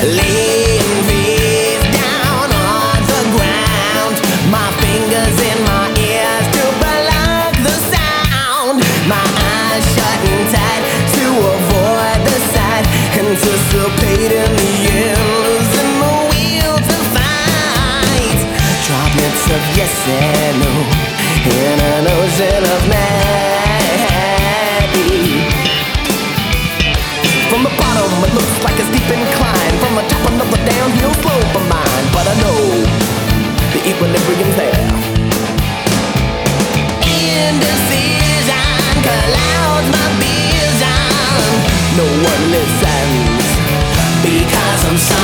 laying face down on the ground. My fingers in my ears to block the sound. My eyes shutting tight to avoid the sight. Anticipating the end, losing the will to fight. Droplets of yes and no in an ocean of madness. From the bottom it looks like a steep incline. From the top another downhill slope of mine. But I know the equilibrium's there. Indecision clouds my vision. No one listens because I'm silent.